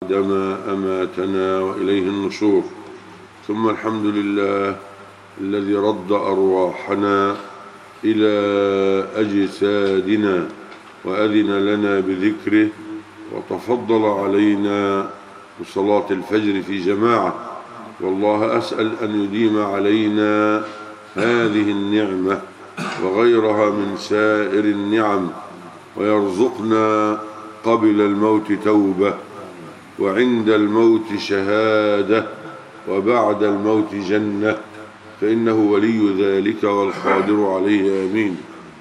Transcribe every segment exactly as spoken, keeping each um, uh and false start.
بعدما أماتنا وإليه النشور. ثم الحمد لله الذي رد أرواحنا إلى أجسادنا وأذن لنا بذكره وتفضل علينا بصلاة الفجر في جماعة، والله أسأل أن يديم علينا هذه النعمة وغيرها من سائر النعم، ويرزقنا قبل الموت توبة، وعند الموت شهادة، وبعد الموت جنة، فإنه ولي ذلك والقادر عليه. آمين.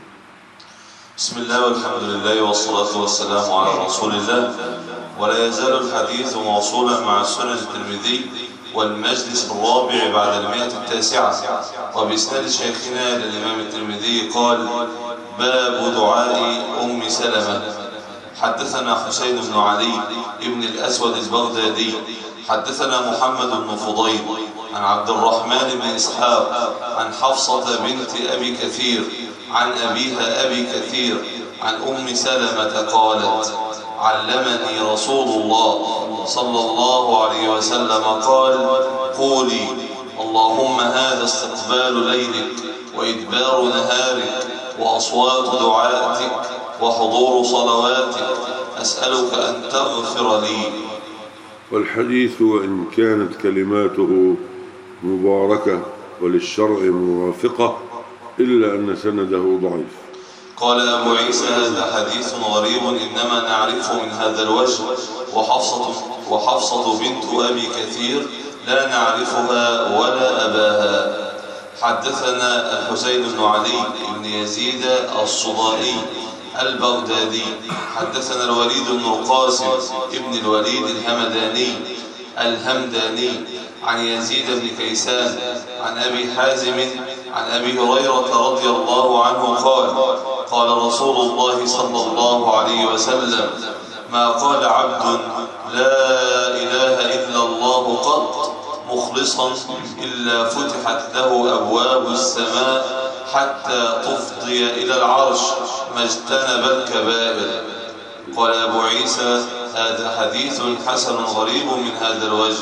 بسم الله والحمد لله والصلاة والسلام على رسول الله. ولا يزال الحديث موصولا مع السنن الترمذي والمجلس الرابع بعد المئة التاسعة، وبإسناد شيخنا للإمام الترمذي قال: باب دعاء أم سلمة. حدثنا حسين بن علي ابن الأسود البغدادي حدثنا محمد بن فضيل عن عبد الرحمن بن إسحاق عن حفصة بنت أبي كثير عن أبيها أبي كثير عن أم سلمة قالت: علمني رسول الله صلى الله عليه وسلم قال: قولي اللهم هذا استقبال ليلك وإدبار نهارك وأصوات دعائك وحضور صلواتك، أسألك أن تغفر لي. والحديث وإن كانت كلماته مباركة وللشرع موافقة إلا أن سنده ضعيف. قال أبو عيسى: هذا حديث غريب إنما نعرفه من هذا الوجه، وحفصة, وحفصة بنت أبي كثير لا نعرفها ولا أباها. حدثنا الحسين بن علي بن يزيد الصدائي البغدادي حدثنا الوليد بن القاسم ابن الوليد الهمداني الهمداني عن يزيد بن كيسان عن أبي حازم عن أبي هريرة رضي الله عنه قال: قال رسول الله صلى الله عليه وسلم: ما قال عبد لا إله إلا الله قط مخلصا إلا فتحت له أبواب السماء حتى تفضي إلى العرش ما اجتنب الكبائر. قال أبو عيسى: هذا حديث حسن غريب من هذا الوجه.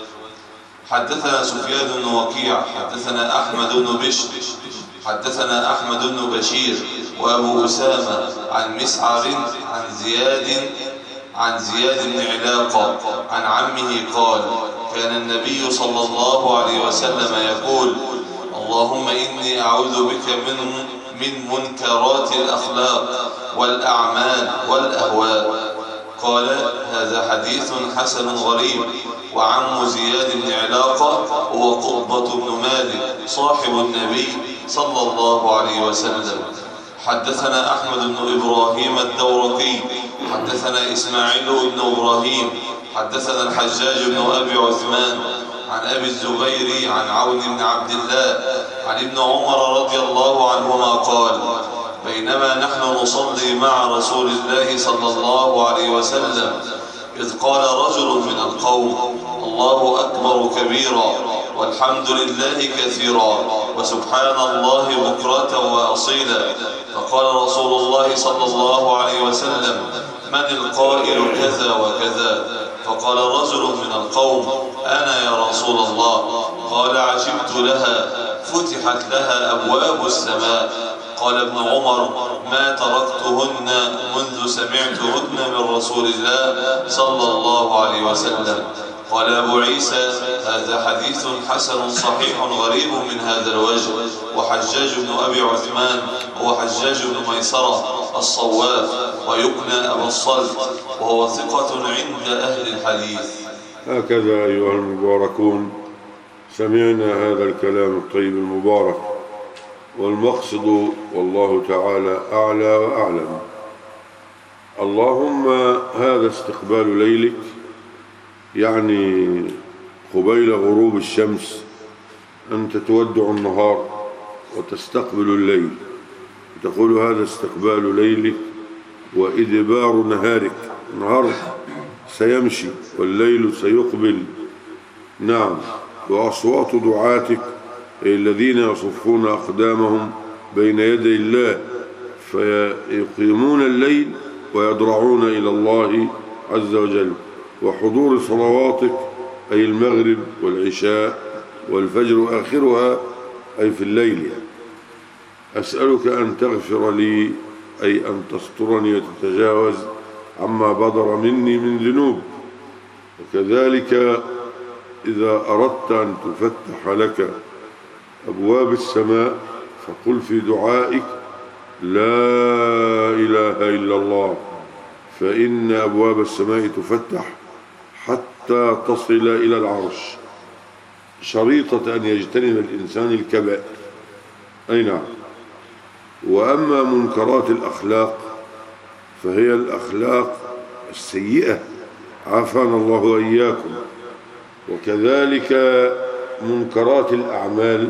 حدثنا سفيان بن وكيع حدثنا أحمد بن بشر حدثنا أحمد بن بشير وأبو أسامة عن مسعر عن زياد عن زياد بن علاقة عن عمه قال: كان النبي صلى الله عليه وسلم يقول: اللهم إني أعوذ بك من من منكرات الأخلاق والأعمال والأهواء. قال: هذا حديث حسن غريب. وعم زياد بن علاقة هو قطبة بن مالك صاحب النبي صلى الله عليه وسلم. حدثنا أحمد بن إبراهيم الدورقي حدثنا إسماعيل بن إبراهيم حدثنا الحجاج بن أبي عثمان عن أبي الزبير عن عون بن عبد الله عن ابن عمر رضي الله عنهما قال: بينما نحن نصلي مع رسول الله صلى الله عليه وسلم إذ قال رجل من القوم: الله أكبر كبيرا والحمد لله كثيرا وسبحان الله بكرة وأصيلا. فقال رسول الله صلى الله عليه وسلم: من القائل كذا وكذا؟ فقال رجل من القوم: أنا يا رسول الله. قال: عجبت لها، فتحت لها أبواب السماء. قال ابن عمر: ما تركتهن منذ سمعتهن من رسول الله صلى الله عليه وسلم. قال أبو عيسى: هذا حديث حسن صحيح غريب من هذا الوجه. وحجاج بن أبي عثمان هو حجاج بن ميسرة الصواف ويكنى أبو الصلت، وهو ثقة عند أهل الحديث. هكذا أيها المباركون سمعنا هذا الكلام الطيب المبارك، والمقصد والله تعالى أعلى وأعلم. اللهم هذا استقبال ليلك، يعني قبيل غروب الشمس أنت تودع النهار وتستقبل الليل، تقول هذا استقبال ليلك وإدبار نهارك. النهار سيمشي والليل سيقبل. نعم. وأصوات دعاتك الذين يصفون أقدامهم بين يدي الله فيقيمون الليل ويضرعون إلى الله عز وجل. وحضور صلواتك أي المغرب والعشاء والفجر وآخرها أي في الليل يعني. أسألك أن تغفر لي أي أن تسترني وتتجاوز عما بدر مني من ذنوب. وكذلك إذا أردت أن تفتح لك أبواب السماء فقل في دعائك لا إله إلا الله، فإن أبواب السماء تفتح حتى تصل إلى العرش، شريطة أن يجتنب الإنسان الكبائر. أي نعم. وأما منكرات الأخلاق فهي الأخلاق السيئة عافانا الله وإياكم، وكذلك منكرات الأعمال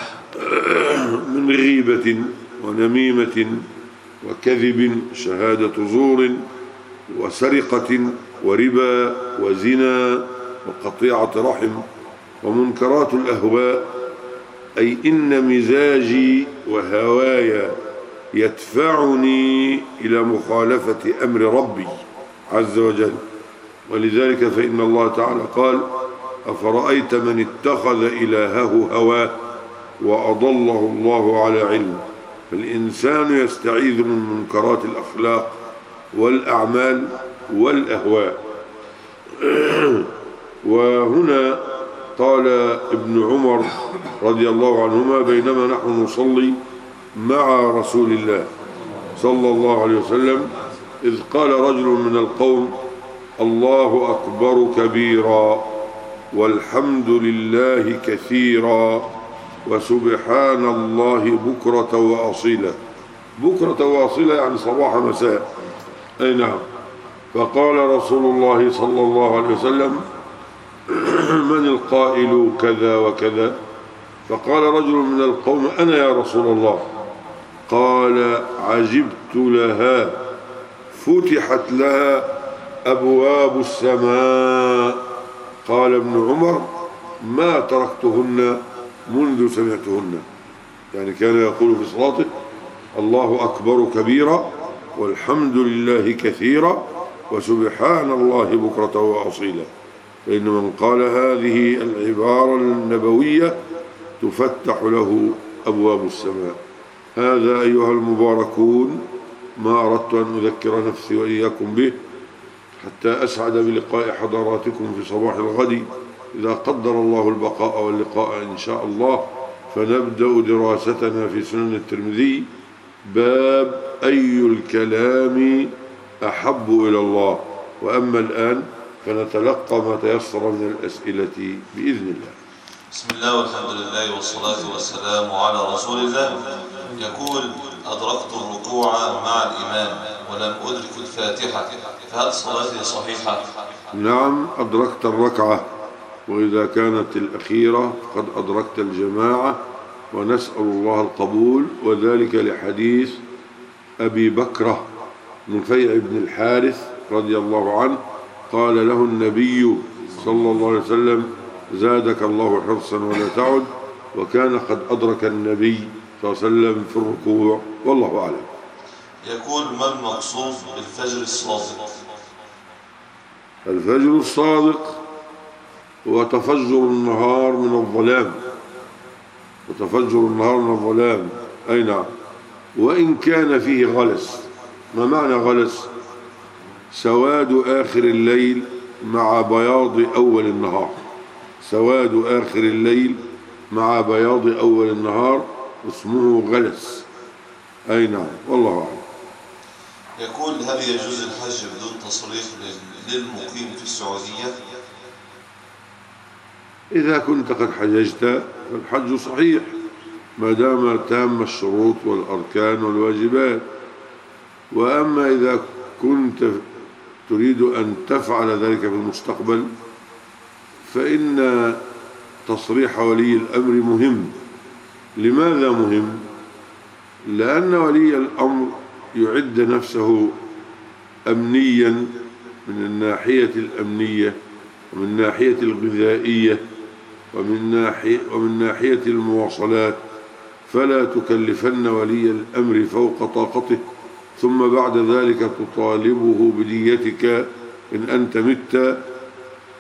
من غيبة ونميمة وكذب شهادة زور وسرقة وربا وزنا وقطيعة رحم. ومنكرات الأهواء أي إن مزاجي وهوايا يدفعني إلى مخالفة أمر ربي عز وجل. ولذلك فإن الله تعالى قال أفرأيت من اتخذ إلهه هواه وأضله الله على علم. فالإنسان يستعيذ من منكرات الأخلاق والأعمال والأهواء. وهنا قال ابن عمر رضي الله عنهما بينما نحن نصلي مع رسول الله صلى الله عليه وسلم إذ قال رجل من القوم الله أكبر كبيرا والحمد لله كثيرا وسبحان الله بكرة وأصيلا. بكرة وأصيلا يعني صباح مساء. أي نعم. فقال رسول الله صلى الله عليه وسلم من القائل كذا وكذا؟ فقال رجل من القوم أنا يا رسول الله. قال عجبت لها فتحت لها أبواب السماء. قال ابن عمر ما تركتهن منذ سمعتهن، يعني كان يقول في صلاته الله أكبر كبيرا والحمد لله كثيرا وسبحان الله بكرة وأصيلا. فإن من قال هذه العبارة النبوية تفتح له أبواب السماء. هذا أيها المباركون ما أردت أن أذكر نفسي وإياكم به حتى أسعد بلقاء حضراتكم في صباح الغد إذا قدر الله البقاء واللقاء إن شاء الله. فنبدأ دراستنا في سنن الترمذي باب أي الكلام أحب إلى الله. وأما الآن فنتلقى ما تيسر من الأسئلة بإذن الله. بسم الله والحمد لله والصلاة والسلام على رسول الله. يقول أدركت الركوع مع الإمام ولم أدرك الفاتحة فهل صلاتي صحيحة؟ نعم أدركت الركعة، وإذا كانت الأخيرة قد أدركت الجماعة، ونسأل الله القبول. وذلك لحديث أبي بكرة نفيع بن الحارث رضي الله عنه قال له النبي صلى الله عليه وسلم زادك الله حرصا ولا تعد، وكان قد أدرك النبي صلى الله عليه وسلم في الركوع والله أعلم. يقول ما المقصود بالفجر الصادق؟ الفجر الصادق هو تفجر النهار من الظلام، وتفجر النهار من الظلام. أي نعم. وإن كان فيه غلس. ما معنى غلس؟ سواد آخر الليل مع بياض أول النهار. سواد آخر الليل مع بياض أول النهار اسمه غلس. أي نعم والله أعلم. يقول هل يجوز الحج بدون تصريح للمقيم في السعودية؟ إذا كنت قد حججت فالحج صحيح ما دام تام الشروط والأركان والواجبات. وأما إذا كنت تريد أن تفعل ذلك في المستقبل فإن تصريح ولي الأمر مهم. لماذا مهم؟ لأن ولي الأمر يعد نفسه أمنيا من الناحية الأمنية ومن ناحية الغذائية ومن ناحية, ومن ناحية المواصلات، فلا تكلفن ولي الأمر فوق طاقته ثم بعد ذلك تطالبه بديتك إن أنت مت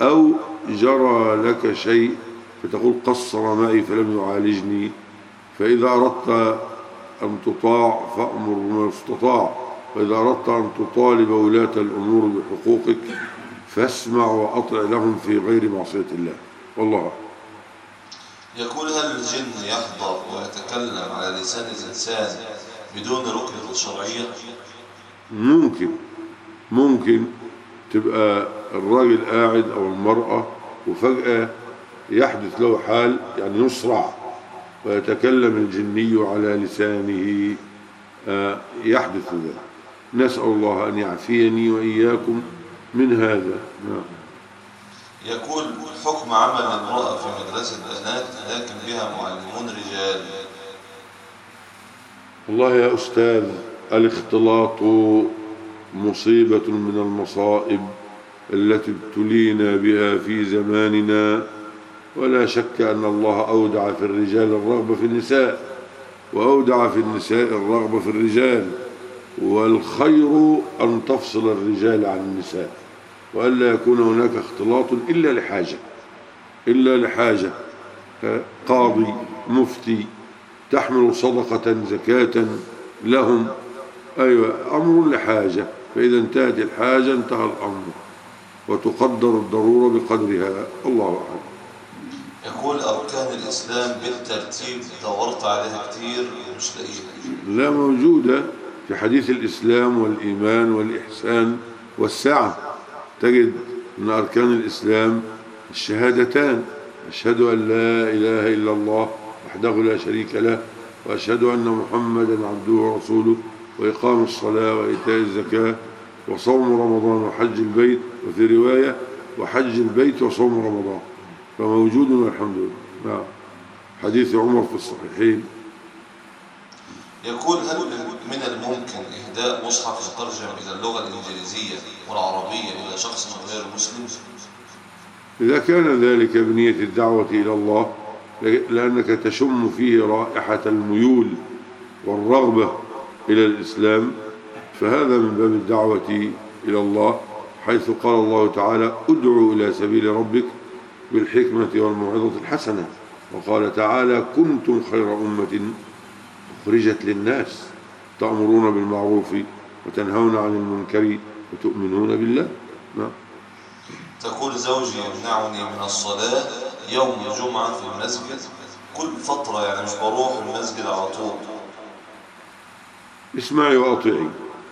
أو جرى لك شيء فتقول قصر معي فلم يعالجني. فإذا أردت أن تطاع فأمر بما يستطاع، وإذا أردت أن تطالب ولاة الأمور بحقوقك فاسمع وأطع لهم في غير معصية الله. والله أعلم. يقول: هل الجن يحضر ويتكلم على لسان الإنسان بدون ركنة شرعية؟ ممكن ممكن تبقى الراجل قاعد أو المرأة وفجأة يحدث له حال، يعني يصرع ويتكلم الجني على لسانه، يحدث ذلك. نسأل الله أن يعافيني وإياكم من هذا. نعم. يقول: حكم عمل امرأة في مدرسة بنات لكن بها معلمون رجال. والله يا أستاذ، الاختلاط مصيبة من المصائب التي ابتلينا بها في زماننا، ولا شك أن الله أودع في الرجال الرغبة في النساء، وأودع في النساء الرغبة في الرجال، والخير أن تفصل الرجال عن النساء، وألا يكون هناك اختلاط إلا لحاجة إلا لحاجة قاضي مفتي تحمل صدقة زكاة لهم، أيوة، أمر لحاجة، فإذا انتهت الحاجة انتهى الأمر، وتقدر الضرورة بقدرها. الله أعلم. يقول: أركان الإسلام بالترتيب دورت عليها كتير مش لاقيها. لا، موجودة في حديث الإسلام والإيمان والإحسان والسعة. تجد أن أركان الإسلام الشهادتان: أشهد أن لا إله إلا الله وحده لا شريك له، وأشهد أن محمدا عبده ورسوله، وإقام الصلاة وإيتاء الزكاة وصوم رمضان وحج البيت، وفي رواية وحج البيت وصوم رمضان، فموجود والحمد لله. نعم. حديث عمر في الصحيحين. يقول: هل من الممكن إهداء مصحف يترجم إلى اللغة الإنجليزية والعربية إلى شخص غير مسلم؟ إذا كان ذلك بنية الدعوة إلى الله، لأنك تشم فيه رائحة الميول والرغبة إلى الإسلام، فهذا من باب الدعوة إلى الله، حيث قال الله تعالى: ادعوا إلى سبيل ربك بالحكمة والموعظة الحسنة. وقال تعالى: كنتم خير أمة أخرجت للناس تأمرون بالمعروف وتنهون عن المنكر وتؤمنون بالله. نعم. تقول: زوجي يمنعني من الصلاة يوم الجمعة في المسجد كل فترة، يعني مش بروح المسجد على طول. اسمعي وأطيعي،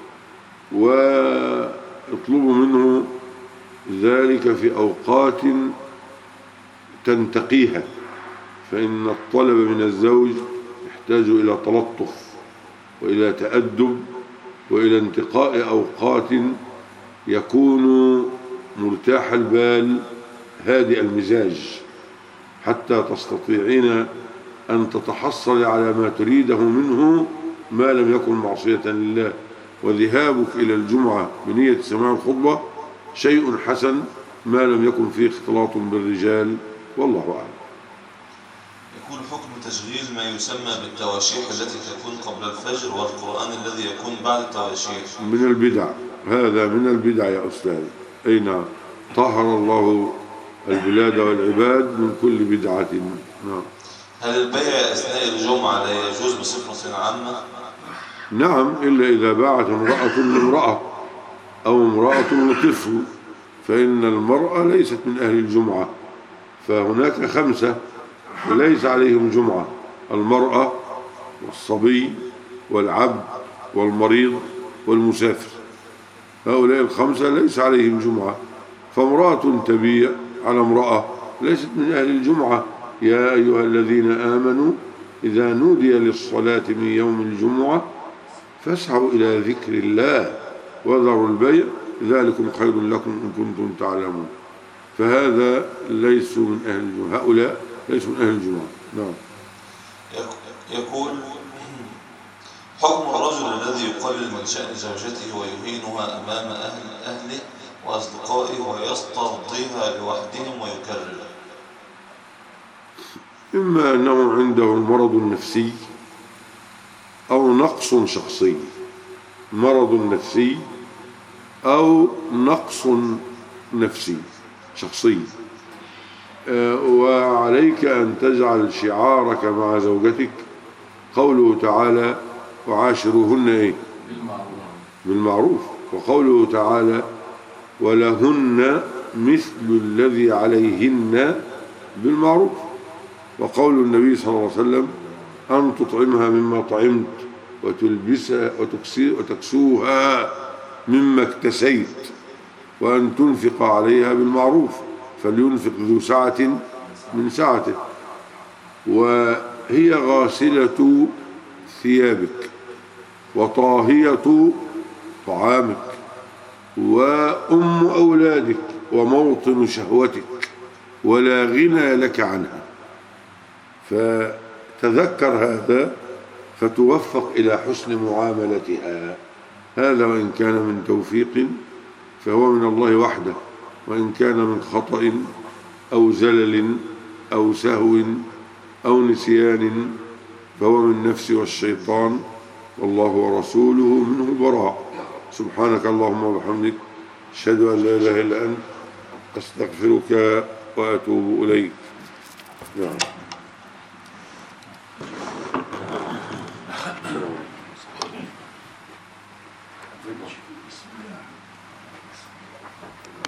واطلبوا منه ذلك في أوقات تنتقيها، فإن الطلب من الزوج يحتاج إلى تلطف وإلى تأدب وإلى انتقاء أوقات يكون مرتاح البال هادئ المزاج، حتى تستطيعين أن تتحصل على ما تريده منه ما لم يكن معصية لله. وذهابك إلى الجمعة بنية سماع الخطبة شيء حسن ما لم يكن فيه اختلاط بالرجال، والله أعلم. يكون حكم تشغيل ما يسمى بالتواشيح التي تكون قبل الفجر والقرآن الذي يكون بعد التواشيح من البدع. هذا من البدع يا أستاذ. أي نعم. طهر الله البلاد والعباد من كل بدعة. نعم. هل البيع أثناء الجمعة لا يجوز بصفة عامة؟ نعم، إلا إذا باعت امرأة لامرأة أو امرأة لطفل، فإن المرأة ليست من أهل الجمعة، فهناك خمسة ليس عليهم جمعة: المرأة والصبي والعبد والمريض والمسافر. هؤلاء الخمسة ليس عليهم جمعة، فامرأة تبيع على امرأة ليست من أهل الجمعة. يا أيها الذين آمنوا إذا نودي للصلاة من يوم الجمعة فاسعوا إلى ذكر الله وذروا البيع ذلكم خير لكم إن كنتم تعلمون. فهذا ليسوا من أهل الجمعة، هؤلاء ليسوا من أهل الجمعة. نعم. يقول: حكم الرجل الذي يقلل من شأن زوجته ويهينها أمام أهل أهله وأصدقائه ويسترضيها لوحدهم ويكرر. إما أنه عنده المرض النفسي أو نقص شخصي، مرض نفسي أو نقص نفسي شخصي. وعليك أن تجعل شعارك مع زوجتك قوله تعالى وعاشروهن إيه؟ بالمعروف. وقوله تعالى ولهن مثل الذي عليهن بالمعروف. وقول النبي صلى الله عليه وسلم أن تطعمها مما طعمت وتلبسها وتكسوها مما اكتسيت وأن تنفق عليها بالمعروف فلينفق ذو سعة من سعته. وهي غاسلة ثيابك وطاهية طعامك وأم أولادك وموطن شهوتك ولا غنى لك عنها. فتذكر هذا فتوفق إلى حسن معاملتها. هذا وإن كان من توفيق فهو من الله وحده، وإن كان من خطأ أو زلل أو سهو أو نسيان فهو من النفس والشيطان، والله ورسوله منه براء. سبحانك اللهم وبحمدك أشهد أن لا إله إلا أنت أستغفرك وأتوب إليك. نعم.